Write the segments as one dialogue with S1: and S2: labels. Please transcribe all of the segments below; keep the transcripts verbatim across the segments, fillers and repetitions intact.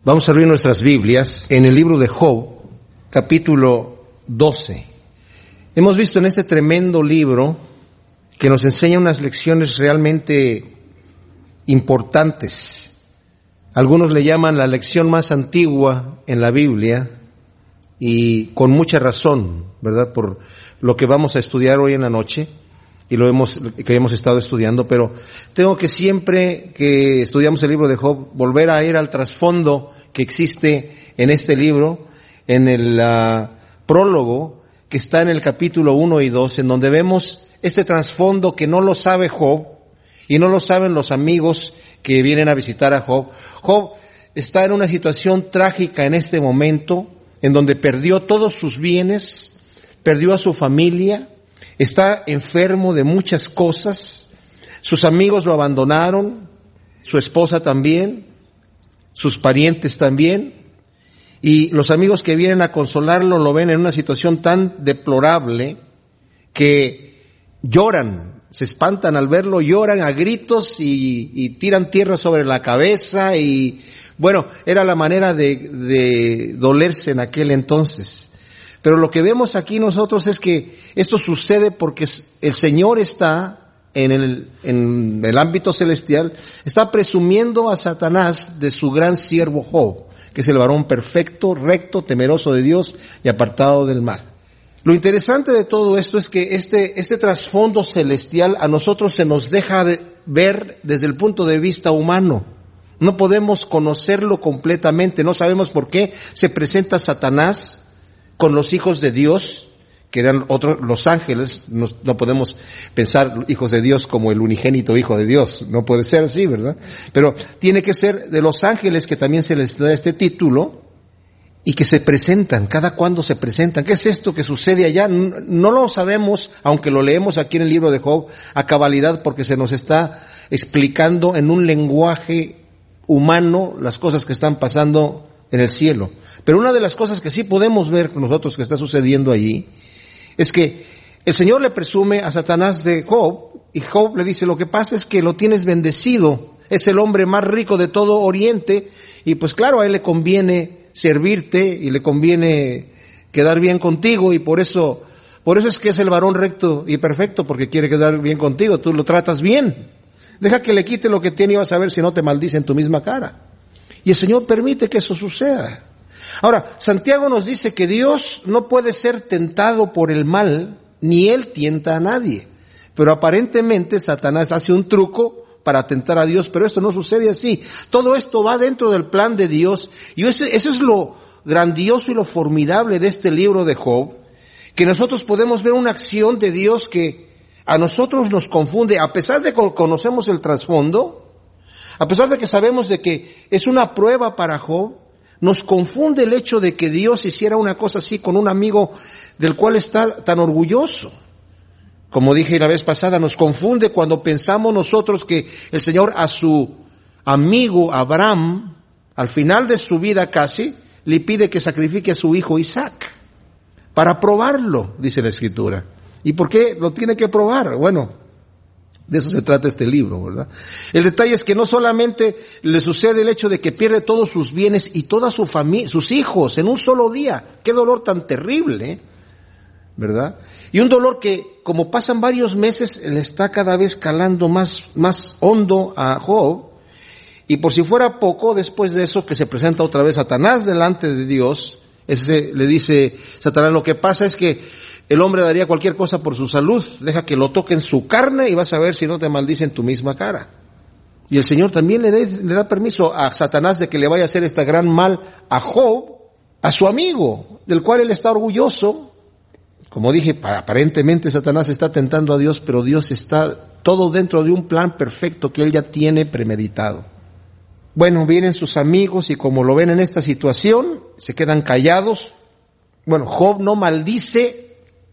S1: Vamos a abrir nuestras Biblias en el libro de Job, capítulo doce. Hemos visto en este tremendo libro que nos enseña unas lecciones realmente importantes. Algunos le llaman la lección más antigua en la Biblia y con mucha razón, ¿verdad? Por lo que vamos a estudiar hoy en la noche y lo hemos, que hemos estado estudiando, pero tengo que siempre que estudiamos el libro de Job volver a ir al trasfondo que existe en este libro, en el uh, prólogo que está en el capítulo uno y dos, en donde vemos este trasfondo que no lo sabe Job y no lo saben los amigos que vienen a visitar a Job. Job está en una situación trágica en este momento, en donde perdió todos sus bienes, perdió a su familia, está enfermo de muchas cosas, sus amigos lo abandonaron, su esposa también, sus parientes también, y los amigos que vienen a consolarlo lo ven en una situación tan deplorable que lloran, se espantan al verlo, lloran a gritos y, y tiran tierra sobre la cabeza y bueno, era la manera de, de dolerse en aquel entonces. Pero lo que vemos aquí nosotros es que esto sucede porque el Señor está en el, en el ámbito celestial, está presumiendo a Satanás de su gran siervo Job, que es el varón perfecto, recto, temeroso de Dios y apartado del mal. Lo interesante de todo esto es que este, este trasfondo celestial a nosotros se nos deja de ver desde el punto de vista humano. No podemos conocerlo completamente, no sabemos por qué se presenta Satanás con los hijos de Dios, que eran otros, los ángeles. No, no podemos pensar hijos de Dios como el unigénito hijo de Dios, no puede ser así, ¿verdad? Pero tiene que ser de los ángeles que también se les da este título y que se presentan, cada cuando se presentan. ¿Qué es esto que sucede allá? No, no lo sabemos, aunque lo leemos aquí en el libro de Job a cabalidad, porque se nos está explicando en un lenguaje humano las cosas que están pasando en el cielo. Pero una de las cosas que sí podemos ver nosotros que está sucediendo allí es que el Señor le presume a Satanás de Job, y Job le dice: lo que pasa es que lo tienes bendecido, es el hombre más rico de todo Oriente, y pues claro, a él le conviene servirte y le conviene quedar bien contigo, y por eso, por eso es que es el varón recto y perfecto, porque quiere quedar bien contigo, tú lo tratas bien. Deja que le quite lo que tiene y vas a ver si no te maldice en tu misma cara. Y el Señor permite que eso suceda. Ahora, Santiago nos dice que Dios no puede ser tentado por el mal, ni Él tienta a nadie. Pero aparentemente Satanás hace un truco para tentar a Dios, pero esto no sucede así. Todo esto va dentro del plan de Dios, y eso, eso es lo grandioso y lo formidable de este libro de Job, que nosotros podemos ver una acción de Dios que a nosotros nos confunde, a pesar de que conocemos el trasfondo, a pesar de que sabemos de que es una prueba para Job, nos confunde el hecho de que Dios hiciera una cosa así con un amigo del cual está tan orgulloso. Como dije la vez pasada, nos confunde cuando pensamos nosotros que el Señor a su amigo Abraham, al final de su vida casi, le pide que sacrifique a su hijo Isaac, para probarlo, dice la Escritura. ¿Y por qué lo tiene que probar? Bueno, de eso se trata este libro, ¿verdad? El detalle es que no solamente le sucede el hecho de que pierde todos sus bienes y toda su familia, sus hijos, en un solo día. ¡Qué dolor tan terrible!, ¿eh? ¿Verdad? Y un dolor que, como pasan varios meses, le está cada vez calando más, más hondo a Job. Y por si fuera poco, después de eso que se presenta otra vez Satanás delante de Dios, ese le dice Satanás: lo que pasa es que el hombre daría cualquier cosa por su salud, deja que lo toque en su carne y vas a ver si no te maldice en tu misma cara. Y el Señor también le, de, le da permiso a Satanás de que le vaya a hacer este gran mal a Job, a su amigo, del cual él está orgulloso. Como dije, aparentemente Satanás está tentando a Dios, pero Dios está todo dentro de un plan perfecto que él ya tiene premeditado. Bueno, vienen sus amigos y como lo ven en esta situación, se quedan callados. Bueno, Job no maldice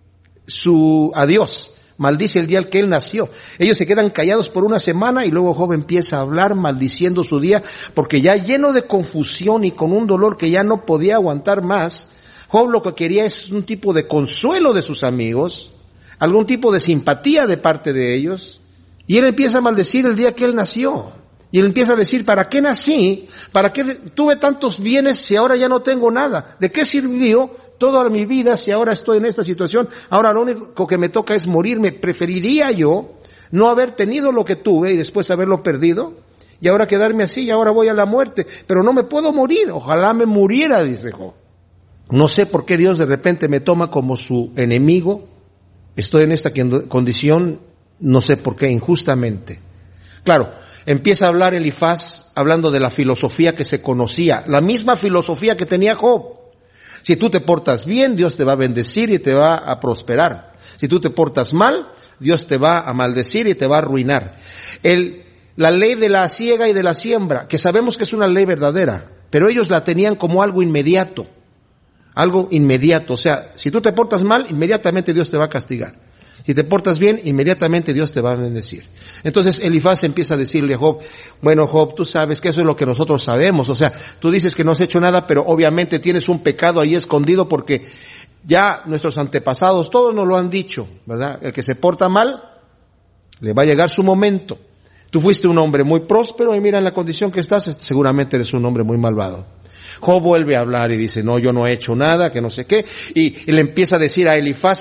S1: su a Dios, maldice el día al que él nació. Ellos se quedan callados por una semana y luego Job empieza a hablar maldiciendo su día, porque ya lleno de confusión y con un dolor que ya no podía aguantar más, Job lo que quería es un tipo de consuelo de sus amigos, algún tipo de simpatía de parte de ellos, y él empieza a maldecir el día que él nació. Y él empieza a decir, ¿para qué nací? ¿Para qué tuve tantos bienes si ahora ya no tengo nada? ¿De qué sirvió toda mi vida si ahora estoy en esta situación? Ahora lo único que me toca es morirme. ¿Preferiría yo no haber tenido lo que tuve y después haberlo perdido? Y ahora quedarme así y ahora voy a la muerte. Pero no me puedo morir. Ojalá me muriera, dice Job. No sé por qué Dios de repente me toma como su enemigo. Estoy en esta condición, no sé por qué, injustamente. Claro, empieza a hablar Elifaz hablando de la filosofía que se conocía, la misma filosofía que tenía Job. Si tú te portas bien, Dios te va a bendecir y te va a prosperar. Si tú te portas mal, Dios te va a maldecir y te va a arruinar. El, la ley de la siega y de la siembra, que sabemos que es una ley verdadera, pero ellos la tenían como algo inmediato. Algo inmediato, o sea, si tú te portas mal, inmediatamente Dios te va a castigar. Si te portas bien, inmediatamente Dios te va a bendecir. Entonces Elifaz empieza a decirle a Job, bueno Job, tú sabes que eso es lo que nosotros sabemos, o sea, tú dices que no has hecho nada, pero obviamente tienes un pecado ahí escondido porque ya nuestros antepasados, todos nos lo han dicho, ¿verdad? El que se porta mal, le va a llegar su momento. Tú fuiste un hombre muy próspero y mira en la condición que estás, seguramente eres un hombre muy malvado. Job vuelve a hablar y dice, no, yo no he hecho nada, que no sé qué, y, y le empieza a decir a Elifaz,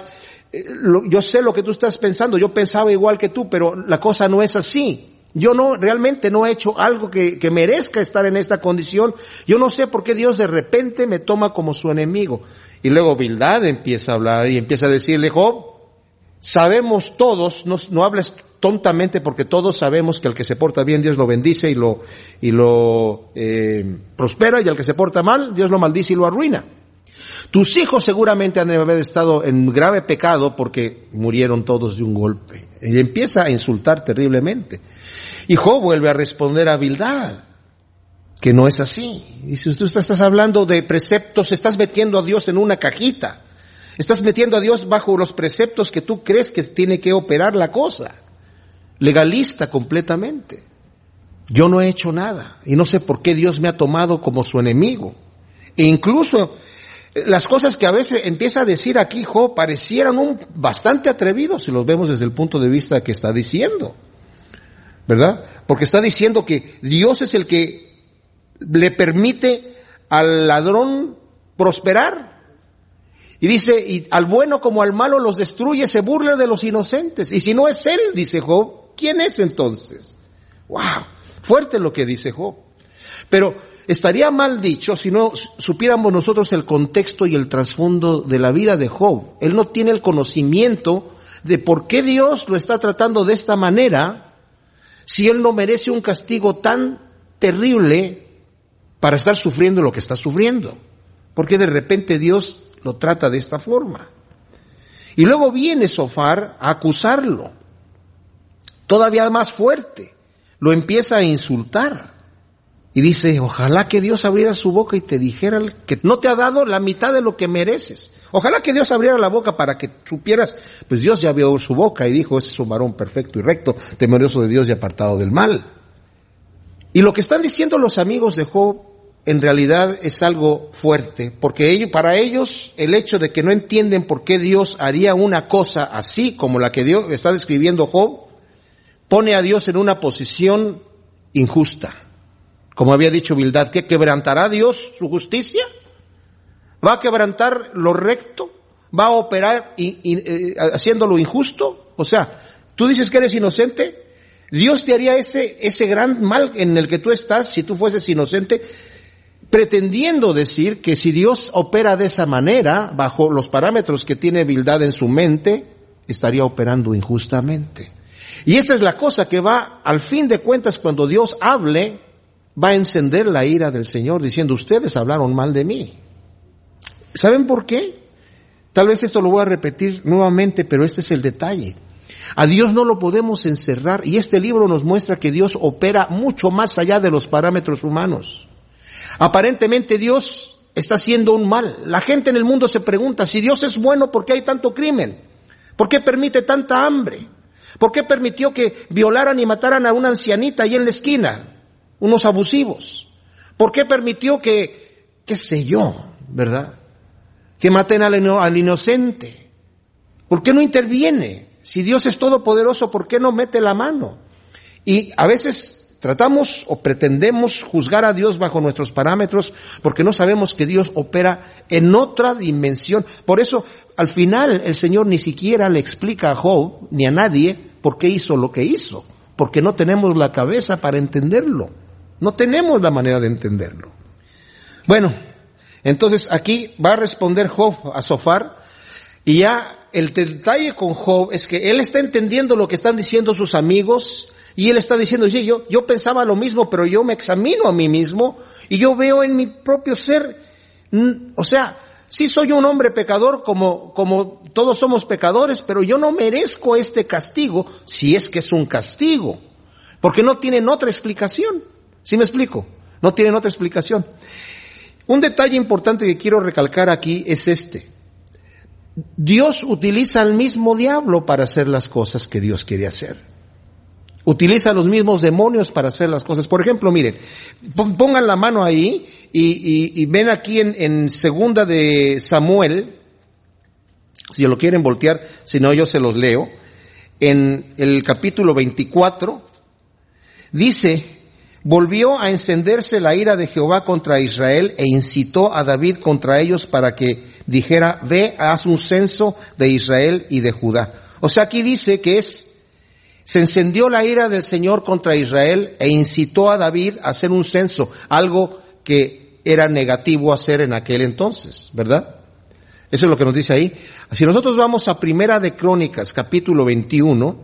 S1: yo sé lo que tú estás pensando, yo pensaba igual que tú, pero la cosa no es así. Yo no, realmente no he hecho algo que, que merezca estar en esta condición. Yo no sé por qué Dios de repente me toma como su enemigo. Y luego Bildad empieza a hablar y empieza a decirle, Job, sabemos todos, no, no hables tontamente porque todos sabemos que al que se porta bien Dios lo bendice y lo, y lo eh, prospera, y al que se porta mal Dios lo maldice y lo arruina. Tus hijos seguramente han de haber estado en grave pecado porque murieron todos de un golpe. Y empieza a insultar terriblemente. Y Job vuelve a responder a Bildad que no es así. Y si tú estás hablando de preceptos, estás metiendo a Dios en una cajita. Estás metiendo a Dios bajo los preceptos que tú crees que tiene que operar la cosa. Legalista completamente. Yo no he hecho nada y no sé por qué Dios me ha tomado como su enemigo. E incluso las cosas que a veces empieza a decir aquí Job parecieran un bastante atrevidos si los vemos desde el punto de vista que está diciendo, ¿verdad? Porque está diciendo que Dios es el que le permite al ladrón prosperar. Y dice, y al bueno como al malo los destruye, se burla de los inocentes. Y si no es él, dice Job, ¿quién es entonces? ¡Wow! Fuerte lo que dice Job. Pero estaría mal dicho si no supiéramos nosotros el contexto y el trasfondo de la vida de Job. Él no tiene el conocimiento de por qué Dios lo está tratando de esta manera, si él no merece un castigo tan terrible para estar sufriendo lo que está sufriendo. ¿Por qué de repente Dios lo trata de esta forma? Y luego viene Zofar a acusarlo, todavía más fuerte, lo empieza a insultar. Y dice, ojalá que Dios abriera su boca y te dijera que no te ha dado la mitad de lo que mereces. Ojalá que Dios abriera la boca para que supieras, pues Dios ya abrió su boca y dijo, ese es un varón perfecto y recto, temeroso de Dios y apartado del mal. Y lo que están diciendo los amigos de Job en realidad es algo fuerte, porque ellos, para ellos el hecho de que no entienden por qué Dios haría una cosa así como la que Dios está describiendo Job, pone a Dios en una posición injusta. Como había dicho Bildad, ¿qué quebrantará Dios su justicia? ¿Va a quebrantar lo recto? ¿Va a operar in, in, eh, haciendo lo injusto? O sea, tú dices que eres inocente, Dios te haría ese, ese gran mal en el que tú estás si tú fueses inocente, pretendiendo decir que si Dios opera de esa manera, bajo los parámetros que tiene Bildad en su mente, estaría operando injustamente. Y esa es la cosa que va, al fin de cuentas, cuando Dios hable, va a encender la ira del Señor diciendo, ustedes hablaron mal de mí. ¿Saben por qué? Tal vez esto lo voy a repetir nuevamente, pero este es el detalle. A Dios no lo podemos encerrar, y este libro nos muestra que Dios opera mucho más allá de los parámetros humanos. Aparentemente Dios está haciendo un mal. La gente en el mundo se pregunta, si Dios es bueno, ¿por qué hay tanto crimen? ¿Por qué permite tanta hambre? ¿Por qué permitió que violaran y mataran a una ancianita ahí en la esquina? Unos abusivos. ¿Por qué permitió que, qué sé yo, verdad? Que maten al, al inocente. ¿Por qué no interviene? Si Dios es todopoderoso, ¿por qué no mete la mano? Y a veces tratamos o pretendemos juzgar a Dios bajo nuestros parámetros porque no sabemos que Dios opera en otra dimensión. Por eso, al final, el Señor ni siquiera le explica a Job ni a nadie por qué hizo lo que hizo, porque no tenemos la cabeza para entenderlo. No tenemos la manera de entenderlo. Bueno, entonces aquí va a responder Job a Zofar, y ya el detalle con Job es que él está entendiendo lo que están diciendo sus amigos, y él está diciendo, sí, yo, yo pensaba lo mismo, pero yo me examino a mí mismo, y yo veo en mi propio ser, o sea, sí soy un hombre pecador como, como todos somos pecadores, pero yo no merezco este castigo, si es que es un castigo, porque no tienen otra explicación. ¿Sí me explico? No tienen otra explicación. Un detalle importante que quiero recalcar aquí es este. Dios utiliza al mismo diablo para hacer las cosas que Dios quiere hacer. Utiliza a los mismos demonios para hacer las cosas. Por ejemplo, miren, pongan la mano ahí y, y, y ven aquí en, en segunda de Samuel, si lo quieren voltear, si no yo se los leo, en el capítulo veinticuatro, dice: volvió a encenderse la ira de Jehová contra Israel e incitó a David contra ellos para que dijera, ve, haz un censo de Israel y de Judá. O sea, aquí dice que es, se encendió la ira del Señor contra Israel e incitó a David a hacer un censo, algo que era negativo hacer en aquel entonces, ¿verdad? Eso es lo que nos dice ahí. Si nosotros vamos a Primera de Crónicas, capítulo veintiuno,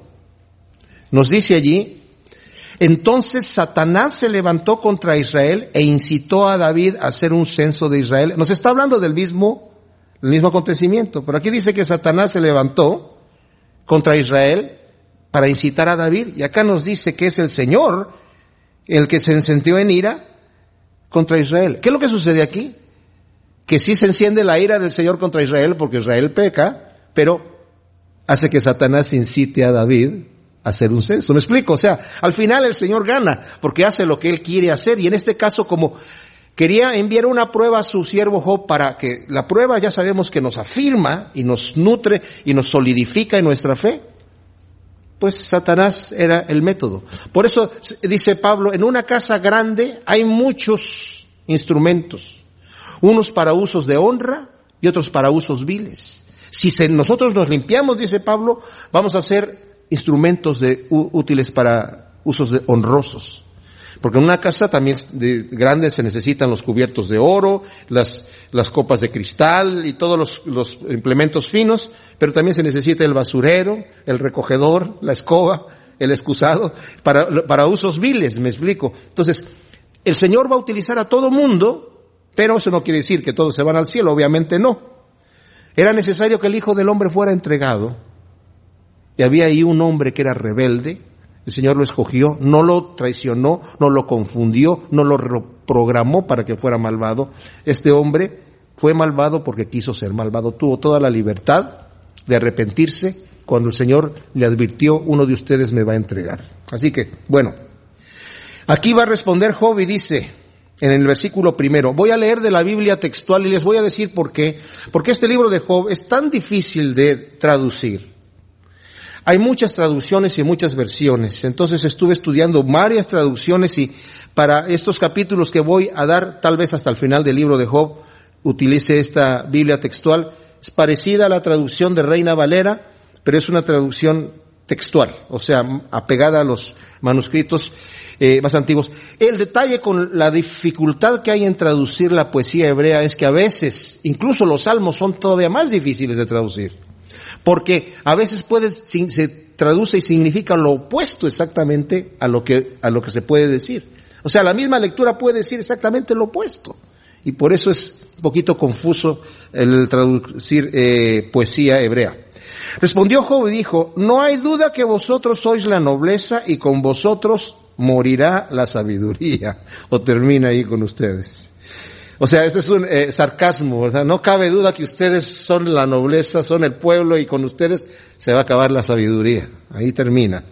S1: nos dice allí: entonces Satanás se levantó contra Israel e incitó a David a hacer un censo de Israel. Nos está hablando del mismo, del mismo acontecimiento, pero aquí dice que Satanás se levantó contra Israel para incitar a David, y acá nos dice que es el Señor el que se encendió en ira contra Israel. ¿Qué es lo que sucede aquí? Que sí se enciende la ira del Señor contra Israel porque Israel peca, pero hace que Satanás incite a David a hacer un censo. ¿Me explico? O sea, al final el Señor gana porque hace lo que Él quiere hacer, y en este caso, como quería enviar una prueba a su siervo Job, para que la prueba ya sabemos que nos afirma y nos nutre y nos solidifica en nuestra fe, pues Satanás era el método. Por eso dice Pablo, en una casa grande hay muchos instrumentos, unos para usos de honra y otros para usos viles. Si se, nosotros nos limpiamos, dice Pablo, vamos a ser instrumentos de, útiles para usos de, honrosos. Porque en una casa también de, grande se necesitan los cubiertos de oro, las, las copas de cristal y todos los, los implementos finos, pero también se necesita el basurero, el recogedor, la escoba, el excusado, para, para usos viles, me explico. Entonces, el Señor va a utilizar a todo mundo, pero eso no quiere decir que todos se van al cielo, obviamente no. Era necesario que el Hijo del Hombre fuera entregado, y había ahí un hombre que era rebelde. El Señor lo escogió, no lo traicionó, no lo confundió, no lo reprogramó para que fuera malvado. Este hombre fue malvado porque quiso ser malvado. Tuvo toda la libertad de arrepentirse cuando el Señor le advirtió, uno de ustedes me va a entregar. Así que, bueno, aquí va a responder Job y dice, en el versículo primero, voy a leer de la Biblia textual y les voy a decir por qué. Porque este libro de Job es tan difícil de traducir. Hay muchas traducciones y muchas versiones, entonces estuve estudiando varias traducciones, y para estos capítulos que voy a dar, tal vez hasta el final del libro de Job, utilice esta Biblia textual. Es parecida a la traducción de Reina Valera, pero es una traducción textual, o sea, apegada a los manuscritos eh, más antiguos. El detalle con la dificultad que hay en traducir la poesía hebrea es que a veces, incluso los salmos son todavía más difíciles de traducir. Porque a veces puede, se traduce y significa lo opuesto exactamente a lo que, a lo que se puede decir. O sea, la misma lectura puede decir exactamente lo opuesto. Y por eso es un poquito confuso el traducir eh, poesía hebrea. Respondió Job y dijo, no hay duda que vosotros sois la nobleza y con vosotros morirá la sabiduría. O termina ahí con ustedes. O sea, ese es un eh, sarcasmo, ¿verdad? No cabe duda que ustedes son la nobleza, son el pueblo, y con ustedes se va a acabar la sabiduría. Ahí termina.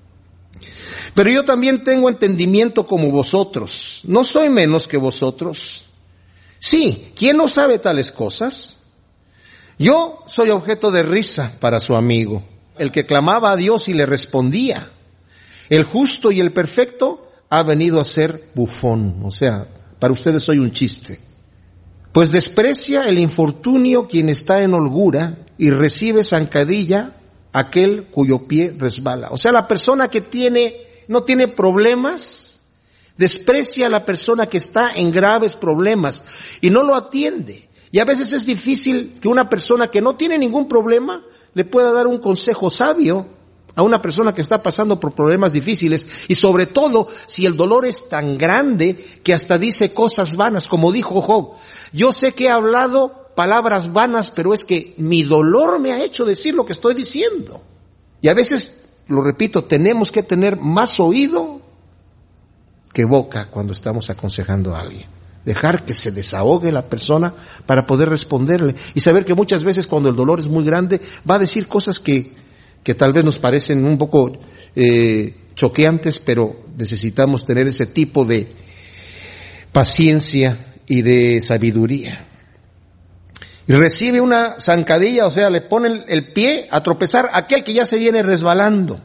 S1: Pero yo también tengo entendimiento como vosotros. No soy menos que vosotros. Sí, ¿quién no sabe tales cosas? Yo soy objeto de risa para su amigo, el que clamaba a Dios y le respondía. El justo y el perfecto ha venido a ser bufón, o sea, para ustedes soy un chiste. Pues desprecia el infortunio quien está en holgura y recibe zancadilla aquel cuyo pie resbala. O sea, la persona que tiene, no tiene problemas, desprecia a la persona que está en graves problemas y no lo atiende. Y a veces es difícil que una persona que no tiene ningún problema le pueda dar un consejo sabio a una persona que está pasando por problemas difíciles, y sobre todo si el dolor es tan grande que hasta dice cosas vanas, como dijo Job. Yo sé que he hablado palabras vanas, pero es que mi dolor me ha hecho decir lo que estoy diciendo. Y a veces, lo repito, tenemos que tener más oído que boca cuando estamos aconsejando a alguien. Dejar que se desahogue la persona para poder responderle, y saber que muchas veces cuando el dolor es muy grande va a decir cosas que que tal vez nos parecen un poco eh, choqueantes, pero necesitamos tener ese tipo de paciencia y de sabiduría. Y recibe una zancadilla, o sea, le pone el pie a tropezar a aquel que ya se viene resbalando.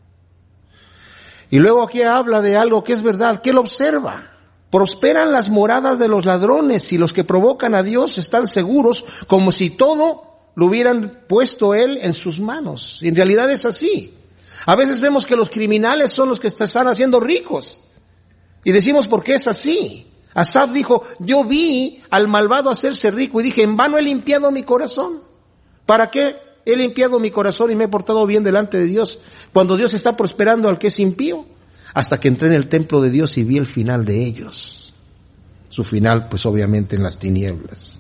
S1: Y luego aquí habla de algo que es verdad, que él observa. Prosperan las moradas de los ladrones, y los que provocan a Dios están seguros, como si todo lo hubieran puesto él en sus manos. Y en realidad es así. A veces vemos que los criminales son los que están haciendo ricos. Y decimos, ¿por qué es así? Asaf dijo, yo vi al malvado hacerse rico y dije, en vano he limpiado mi corazón. ¿Para qué he limpiado mi corazón y me he portado bien delante de Dios, cuando Dios está prosperando al que es impío? Hasta que entré en el templo de Dios y vi el final de ellos. Su final, pues obviamente en las tinieblas.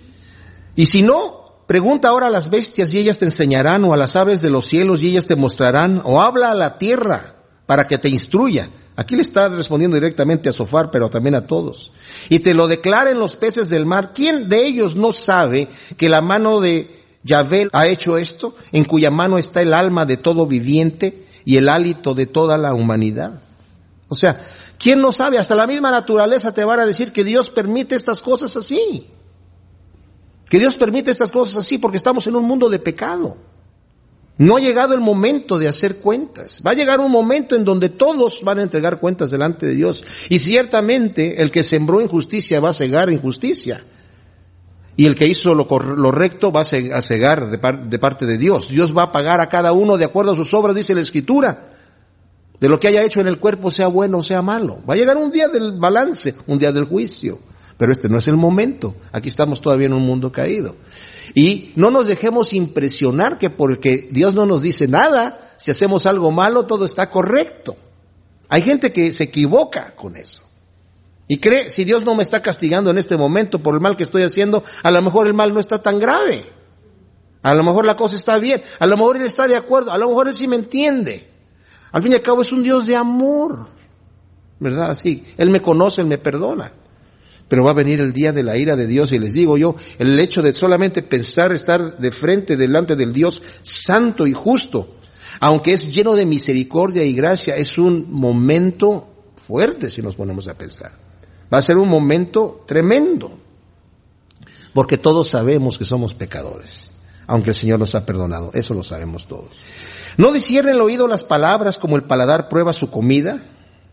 S1: Y si no, pregunta ahora a las bestias y ellas te enseñarán, o a las aves de los cielos y ellas te mostrarán, o habla a la tierra para que te instruya. Aquí le está respondiendo directamente a Sofar, pero también a todos. Y te lo declaren los peces del mar. ¿Quién de ellos no sabe que la mano de Yahvé ha hecho esto, en cuya mano está el alma de todo viviente y el hálito de toda la humanidad? O sea, ¿quién no sabe? Hasta la misma naturaleza te van a decir que Dios permite estas cosas así. Que Dios permite estas cosas así porque estamos en un mundo de pecado. No ha llegado el momento de hacer cuentas. Va a llegar un momento en donde todos van a entregar cuentas delante de Dios. Y ciertamente el que sembró injusticia va a cegar injusticia. Y el que hizo lo, lo recto va a cegar de, par, de parte de Dios. Dios va a pagar a cada uno de acuerdo a sus obras, dice la Escritura. De lo que haya hecho en el cuerpo, sea bueno o sea malo. Va a llegar un día del balance, un día del juicio. Pero este no es el momento. Aquí estamos todavía en un mundo caído. Y no nos dejemos impresionar que porque Dios no nos dice nada, si hacemos algo malo, todo está correcto. Hay gente que se equivoca con eso. Y cree, si Dios no me está castigando en este momento por el mal que estoy haciendo, a lo mejor el mal no está tan grave. A lo mejor la cosa está bien. A lo mejor Él está de acuerdo. A lo mejor Él sí me entiende. Al fin y al cabo es un Dios de amor. ¿Verdad? Sí. Él me conoce, Él me perdona. Pero va a venir el día de la ira de Dios, y les digo yo, el hecho de solamente pensar estar de frente delante del Dios santo y justo, aunque es lleno de misericordia y gracia, es un momento fuerte si nos ponemos a pensar. Va a ser un momento tremendo, porque todos sabemos que somos pecadores, aunque el Señor nos ha perdonado, eso lo sabemos todos. No discierne el oído las palabras como el paladar prueba su comida.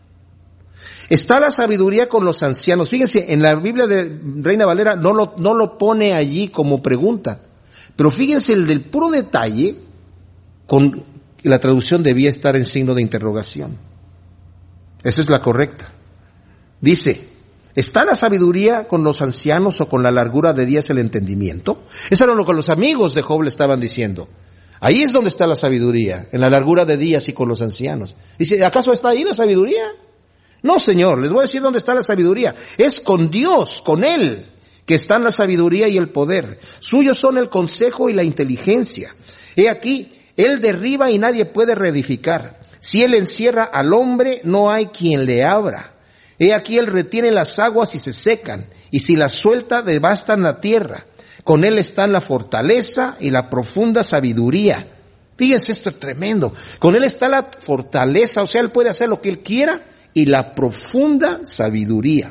S1: Está la sabiduría con los ancianos. Fíjense, en la Biblia de Reina Valera no lo, no lo pone allí como pregunta. Pero fíjense el del puro detalle, con la traducción debía estar en signo de interrogación. Esa es la correcta. Dice, ¿está la sabiduría con los ancianos o con la largura de días el entendimiento? Eso era lo que los amigos de Job le estaban diciendo. Ahí es donde está la sabiduría, en la largura de días y con los ancianos. Dice, ¿acaso está ahí la sabiduría? No, Señor, les voy a decir dónde está la sabiduría. Es con Dios, con Él, que están la sabiduría y el poder. Suyos son el consejo y la inteligencia. He aquí, Él derriba y nadie puede reedificar. Si Él encierra al hombre, no hay quien le abra. He aquí, Él retiene las aguas y se secan, y si las suelta, devastan la tierra. Con Él están la fortaleza y la profunda sabiduría. Fíjense, esto es tremendo. Con Él está la fortaleza, o sea, Él puede hacer lo que Él quiera, y la profunda sabiduría.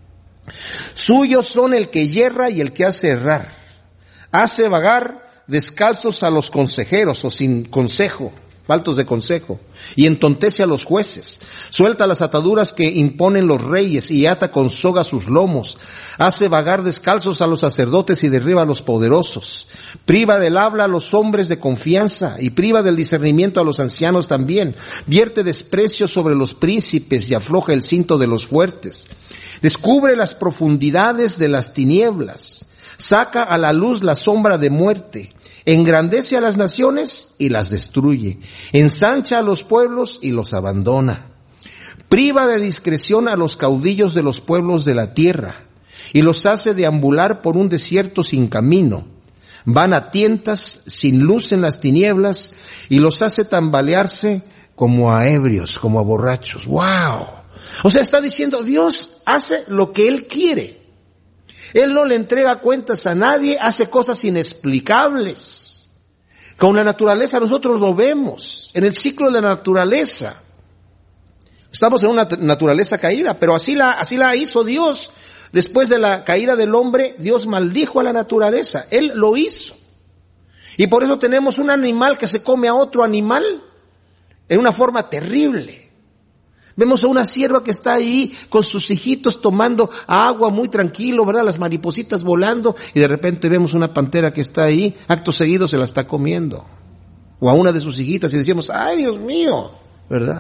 S1: Suyos son el que yerra y el que hace errar. Hace vagar descalzos a los consejeros o sin consejo. faltos de consejo, y entontece a los jueces, suelta las ataduras que imponen los reyes y ata con soga sus lomos, hace vagar descalzos a los sacerdotes y derriba a los poderosos, priva del habla a los hombres de confianza y priva del discernimiento a los ancianos también, vierte desprecio sobre los príncipes y afloja el cinto de los fuertes, descubre las profundidades de las tinieblas, saca a la luz la sombra de muerte, engrandece a las naciones y las destruye, ensancha a los pueblos y los abandona, priva de discreción a los caudillos de los pueblos de la tierra y los hace deambular por un desierto sin camino, van a tientas sin luz en las tinieblas y los hace tambalearse como a ebrios, como a borrachos. ¡Wow! O sea, está diciendo, Dios hace lo que Él quiere. Él no le entrega cuentas a nadie, hace cosas inexplicables. Con la naturaleza nosotros lo vemos, en el ciclo de la naturaleza. Estamos en una naturaleza caída, pero así la, así la hizo Dios. Después de la caída del hombre, Dios maldijo a la naturaleza. Él lo hizo. Y por eso tenemos un animal que se come a otro animal en una forma terrible. Vemos a una cierva que está ahí con sus hijitos tomando agua muy tranquilo, ¿verdad? Las maripositas volando y de repente vemos una pantera que está ahí, acto seguido se la está comiendo. O a una de sus hijitas y decimos, ¡ay, Dios mío! ¿Verdad?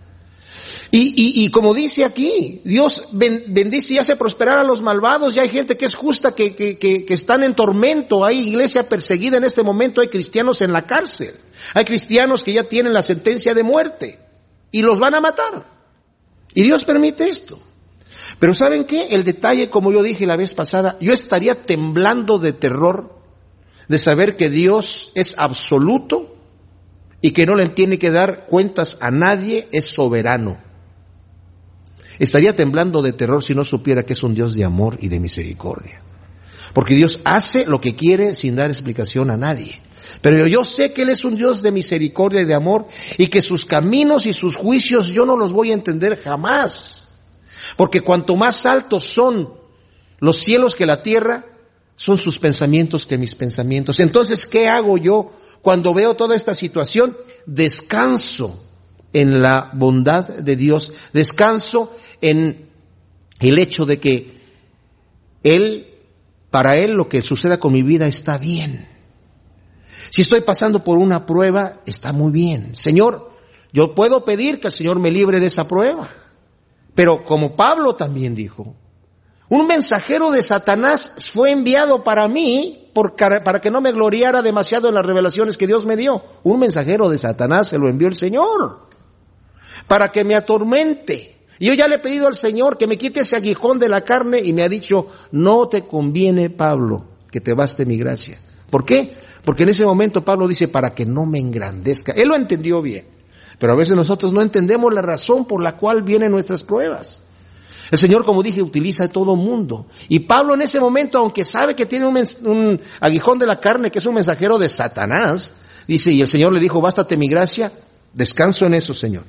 S1: Y, y, y como dice aquí, Dios bendice y hace prosperar a los malvados. Ya hay gente que es justa, que, que, que, que están en tormento. Hay iglesia perseguida en este momento, hay cristianos en la cárcel. Hay cristianos que ya tienen la sentencia de muerte y los van a matar. Y Dios permite esto. Pero ¿saben qué? El detalle, como yo dije la vez pasada, yo estaría temblando de terror de saber que Dios es absoluto y que no le tiene que dar cuentas a nadie, es soberano. Estaría temblando de terror si no supiera que es un Dios de amor y de misericordia. Porque Dios hace lo que quiere sin dar explicación a nadie. Pero yo sé que Él es un Dios de misericordia y de amor y que sus caminos y sus juicios yo no los voy a entender jamás. Porque cuanto más altos son los cielos que la tierra, son sus pensamientos que mis pensamientos. Entonces, ¿qué hago yo cuando veo toda esta situación? Descanso en la bondad de Dios, descanso en el hecho de que Él, para Él lo que suceda con mi vida está bien. Si estoy pasando por una prueba, está muy bien. Señor, yo puedo pedir que el Señor me libre de esa prueba. Pero como Pablo también dijo, un mensajero de Satanás fue enviado para mí por, para que no me gloriara demasiado en las revelaciones que Dios me dio. Un mensajero de Satanás se lo envió el Señor para que me atormente. Y yo ya le he pedido al Señor que me quite ese aguijón de la carne y me ha dicho, no te conviene, Pablo, que te baste mi gracia. ¿Por qué? Porque en ese momento Pablo dice, para que no me engrandezca. Él lo entendió bien, pero a veces nosotros no entendemos la razón por la cual vienen nuestras pruebas. El Señor, como dije, utiliza a todo mundo. Y Pablo en ese momento, aunque sabe que tiene un, un aguijón de la carne, que es un mensajero de Satanás, dice, y el Señor le dijo, bástate mi gracia, descanso en eso, Señor.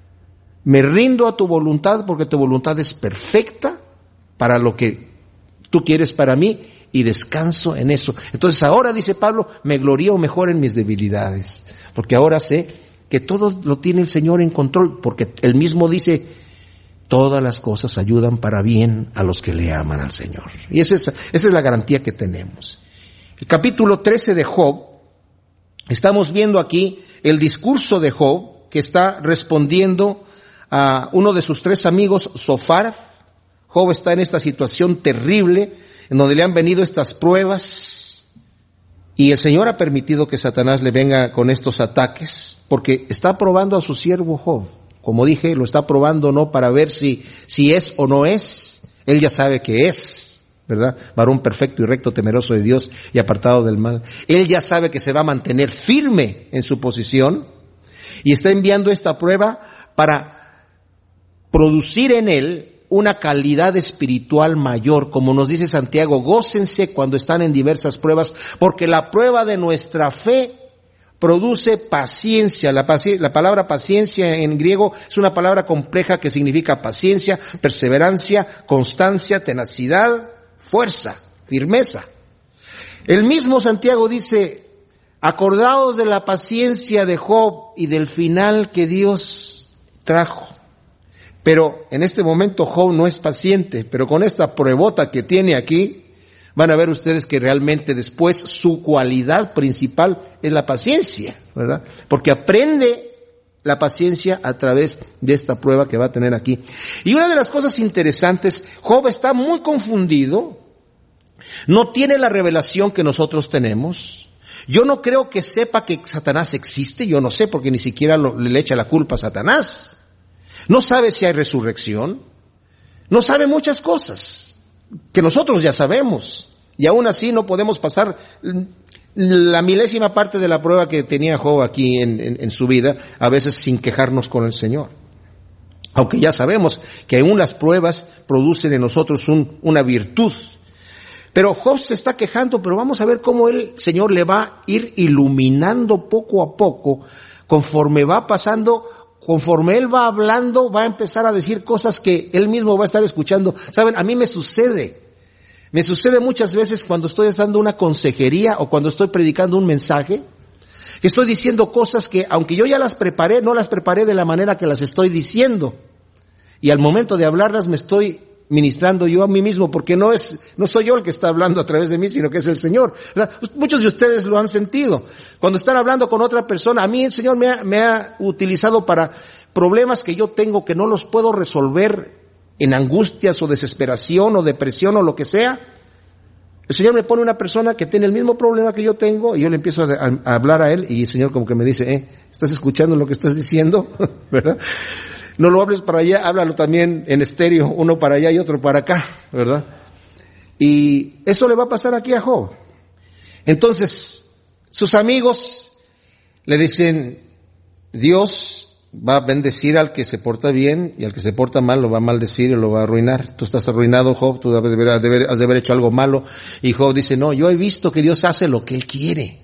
S1: Me rindo a tu voluntad porque tu voluntad es perfecta para lo que tú quieres para mí y descanso en eso. Entonces ahora, dice Pablo, me glorío mejor en mis debilidades, porque ahora sé que todo lo tiene el Señor en control, porque Él mismo dice, todas las cosas ayudan para bien a los que le aman al Señor. Y esa es, esa es la garantía que tenemos. El capítulo trece de Job, estamos viendo aquí el discurso de Job, que está respondiendo a uno de sus tres amigos, Zofar. Job está en esta situación terrible, en donde le han venido estas pruebas, y el Señor ha permitido que Satanás le venga con estos ataques, porque está probando a su siervo Job. Como dije, lo está probando no para ver si, si es o no es, él ya sabe que es, ¿verdad? Varón perfecto y recto, temeroso de Dios y apartado del mal. Él ya sabe que se va a mantener firme en su posición, y está enviando esta prueba para producir en él una calidad espiritual mayor. Como nos dice Santiago, gócense cuando están en diversas pruebas, porque la prueba de nuestra fe produce paciencia. La, paci- la palabra paciencia en griego es una palabra compleja que significa paciencia, perseverancia, constancia, tenacidad, fuerza, firmeza. El mismo Santiago dice, Acordaos de la paciencia de Job y del final que Dios trajo. Pero en este momento Job no es paciente, pero con esta pruebota que tiene aquí, van a ver ustedes que realmente después su cualidad principal es la paciencia, ¿verdad? Porque aprende la paciencia a través de esta prueba que va a tener aquí. Y una de las cosas interesantes, Job está muy confundido, no tiene la revelación que nosotros tenemos. Yo no creo que sepa que Satanás existe, yo no sé, porque ni siquiera lo, le echa la culpa a Satanás. No sabe si hay resurrección, no sabe muchas cosas que nosotros ya sabemos, y aún así no podemos pasar la milésima parte de la prueba que tenía Job aquí en, en, en su vida, a veces sin quejarnos con el Señor. Aunque ya sabemos que aún las pruebas producen en nosotros un, una virtud. Pero Job se está quejando, pero vamos a ver cómo el Señor le va a ir iluminando poco a poco, conforme va pasando, conforme él va hablando, va a empezar a decir cosas que él mismo va a estar escuchando. Saben, a mí me sucede, me sucede muchas veces cuando estoy dando una consejería o cuando estoy predicando un mensaje, que estoy diciendo cosas que, aunque yo ya las preparé, no las preparé de la manera que las estoy diciendo. Y al momento de hablarlas me estoy ministrando yo a mí mismo, porque no es, no soy yo el que está hablando a través de mí, sino que es el Señor, ¿verdad? Muchos de ustedes lo han sentido. Cuando están hablando con otra persona, a mí el Señor me ha, me ha utilizado para problemas que yo tengo que no los puedo resolver en angustias o desesperación o depresión o lo que sea. El Señor me pone una persona que tiene el mismo problema que yo tengo y yo le empiezo a, a, a hablar a él y el Señor como que me dice, eh, ¿estás escuchando lo que estás diciendo? ¿Verdad? No lo hables para allá, háblalo también en estéreo, uno para allá y otro para acá, ¿verdad? Y eso le va a pasar aquí a Job. Entonces, sus amigos le dicen, Dios va a bendecir al que se porta bien y al que se porta mal lo va a maldecir y lo va a arruinar. Tú estás arruinado, Job, tú has de haber, has de haber, has de haber hecho algo malo. Y Job dice, no, yo he visto que Dios hace lo que Él quiere.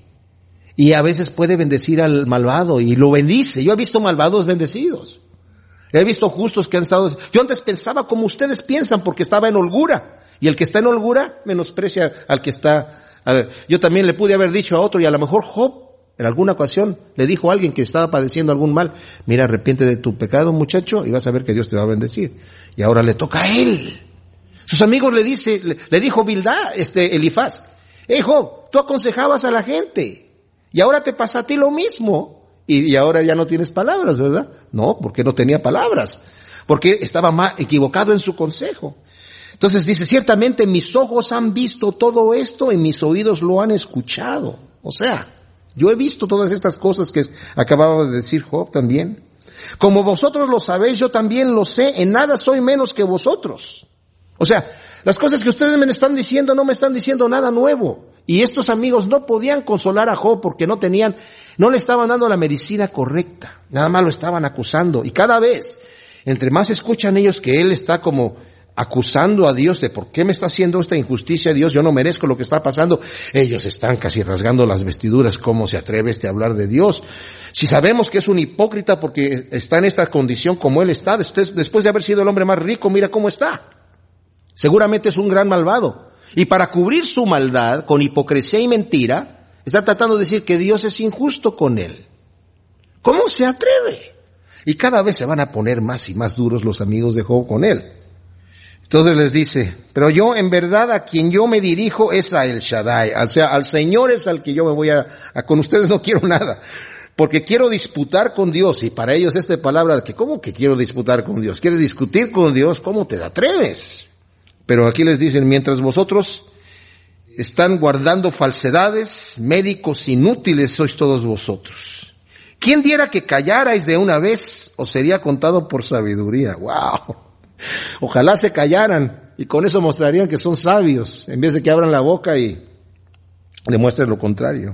S1: Y a veces puede bendecir al malvado y lo bendice. Yo he visto malvados bendecidos. He visto justos que han estado... Yo antes pensaba como ustedes piensan porque estaba en holgura. Y el que está en holgura menosprecia al que está... A ver, yo también le pude haber dicho a otro y a lo mejor Job en alguna ocasión le dijo a alguien que estaba padeciendo algún mal, mira, arrepiente de tu pecado, muchacho, y vas a ver que Dios te va a bendecir. Y ahora le toca a él. Sus amigos le dice, le, le dijo Bildad, este Elifaz, hey Job, tú aconsejabas a la gente y ahora te pasa a ti lo mismo. Y, y ahora ya no tienes palabras, ¿verdad? No, porque no tenía palabras. Porque estaba mal, equivocado en su consejo. Entonces dice, ciertamente mis ojos han visto todo esto y mis oídos lo han escuchado. O sea, yo he visto todas estas cosas que acababa de decir Job también. Como vosotros lo sabéis, yo también lo sé. En nada soy menos que vosotros. O sea, las cosas que ustedes me están diciendo no me están diciendo nada nuevo. Y estos amigos no podían consolar a Job porque no tenían, no le estaban dando la medicina correcta. Nada más lo estaban acusando. Y cada vez, entre más escuchan ellos que él está como acusando a Dios de por qué me está haciendo esta injusticia, Dios, yo no merezco lo que está pasando. Ellos están casi rasgando las vestiduras. ¿Cómo se atreve este a hablar de Dios? Si sabemos que es un hipócrita porque está en esta condición como él está, después, después de haber sido el hombre más rico, mira cómo está. Seguramente es un gran malvado. Y para cubrir su maldad con hipocresía y mentira, está tratando de decir que Dios es injusto con él. ¿Cómo se atreve? Y cada vez se van a poner más y más duros los amigos de Job con él. Entonces les dice, pero yo en verdad a quien yo me dirijo es a El Shaddai, o sea, al Señor es al que yo me voy a, a con ustedes no quiero nada, porque quiero disputar con Dios. Y para ellos esta palabra, que ¿cómo que quiero disputar con Dios? ¿Quieres discutir con Dios? ¿Cómo te atreves? Pero aquí les dicen, mientras vosotros están guardando falsedades, médicos inútiles sois todos vosotros. ¿Quién diera que callarais de una vez o sería contado por sabiduría? ¡Wow! Ojalá se callaran y con eso mostrarían que son sabios, en vez de que abran la boca y demuestren lo contrario.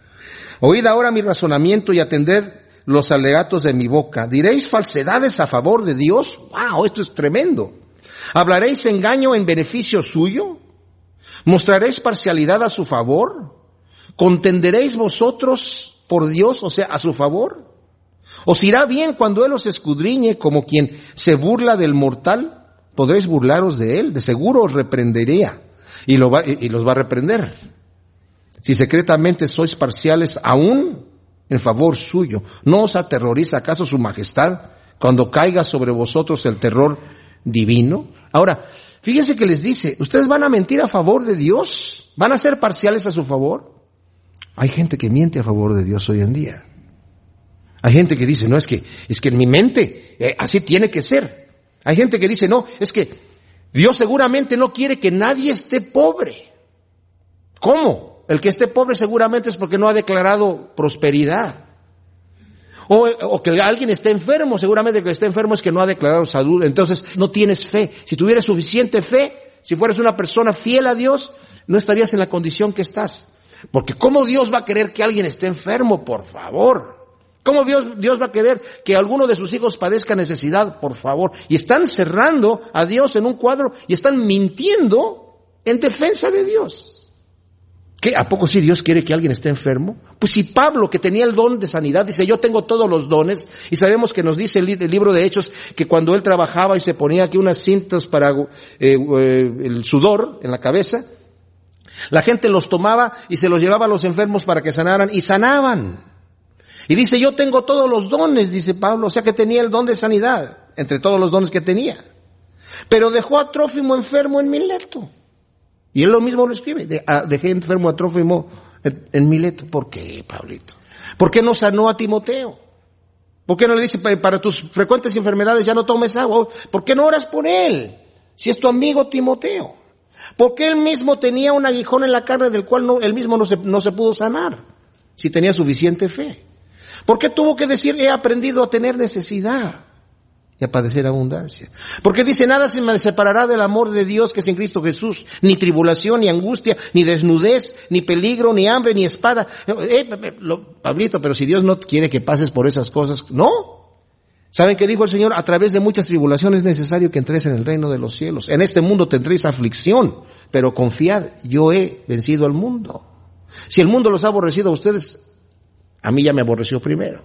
S1: Oíd ahora mi razonamiento y atended los alegatos de mi boca. ¿Diréis falsedades a favor de Dios? ¡Wow! Esto es tremendo. ¿Hablaréis engaño en beneficio suyo? ¿Mostraréis parcialidad a su favor? ¿Contenderéis vosotros por Dios, o sea, a su favor? ¿Os irá bien cuando Él os escudriñe como quien se burla del mortal? ¿Podréis burlaros de Él? De seguro os reprendería y, lo va, y los va a reprender. Si secretamente sois parciales aún en favor suyo, ¿no os aterroriza acaso su majestad cuando caiga sobre vosotros el terror divino? Ahora, fíjense que les dice, ¿ustedes van a mentir a favor de Dios? ¿Van a ser parciales a su favor? Hay gente que miente a favor de Dios hoy en día. Hay gente que dice, no, es que, es que en mi mente, eh, así tiene que ser. Hay gente que dice, no, es que Dios seguramente no quiere que nadie esté pobre. ¿Cómo? El que esté pobre seguramente es porque no ha declarado prosperidad. O, o que alguien esté enfermo, seguramente el que esté enfermo es que no ha declarado salud. Entonces no tienes fe. Si tuvieras suficiente fe, si fueras una persona fiel a Dios, no estarías en la condición que estás. Porque ¿cómo Dios va a querer que alguien esté enfermo? Por favor. ¿Cómo Dios, Dios va a querer que alguno de sus hijos padezca necesidad? Por favor. Y están cerrando a Dios en un cuadro y están mintiendo en defensa de Dios. ¿Qué? ¿A poco sí Dios quiere que alguien esté enfermo? Pues si Pablo, que tenía el don de sanidad, dice, yo tengo todos los dones, y sabemos que nos dice el, el libro de Hechos, que cuando él trabajaba y se ponía aquí unas cintas para eh, eh, el sudor en la cabeza, la gente los tomaba y se los llevaba a los enfermos para que sanaran, y sanaban. Y dice, yo tengo todos los dones, dice Pablo, o sea que tenía el don de sanidad, entre todos los dones que tenía. Pero dejó a Trófimo enfermo en Mileto. Y él lo mismo lo escribe, de, a, dejé enfermo a Trófimo en, en Mileto. ¿Por qué, Pablito? ¿Por qué no sanó a Timoteo? ¿Por qué no le dice, para tus frecuentes enfermedades ya no tomes agua? ¿Por qué no oras por él? Si es tu amigo Timoteo. ¿Por qué él mismo tenía un aguijón en la carne del cual no, él mismo no se, no se pudo sanar? Si tenía suficiente fe. ¿Por qué tuvo que decir, he aprendido a tener necesidad y a padecer abundancia? Porque dice, nada se me separará del amor de Dios que es en Cristo Jesús, ni tribulación, ni angustia, ni desnudez, ni peligro, ni hambre, ni espada. Eh, eh, lo, Pablito, pero si Dios no quiere que pases por esas cosas, no. ¿Saben qué dijo el Señor? A través de muchas tribulaciones es necesario que entréis en el reino de los cielos. En este mundo tendréis aflicción, pero confiad, yo he vencido al mundo. Si el mundo los ha aborrecido a ustedes, a mí ya me aborreció primero.